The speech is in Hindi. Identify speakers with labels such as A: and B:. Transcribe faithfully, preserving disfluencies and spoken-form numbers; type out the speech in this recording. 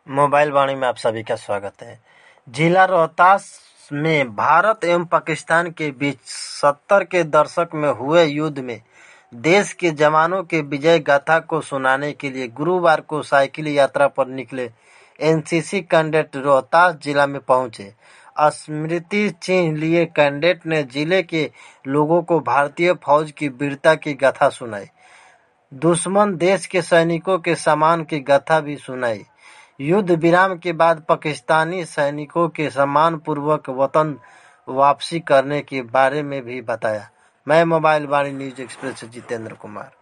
A: मोबाइल वाणी में आप सभी का स्वागत है। जिला रोहतास में भारत एवं पाकिस्तान के बीच सत्तर के दशक में हुए युद्ध में देश के जवानों के विजय गाथा को सुनाने के लिए गुरुवार को साइकिल यात्रा पर निकले एनसीसी कैडेट रोहतास जिला में पहुंचे। स्मृति चिन्ह लिए कैडेट ने जिले के लोगों को भारतीय फौज की वीरता की गाथा सुनाई। दुश्मन देश के सैनिकों के सम्मान की गाथा भी सुनाई। युद्ध विराम के बाद पाकिस्तानी सैनिकों के सम्मानपूर्वक वतन वापसी करने के बारे में भी बताया। मैं मोबाइल वाणी न्यूज एक्सप्रेस से जितेंद्र कुमार।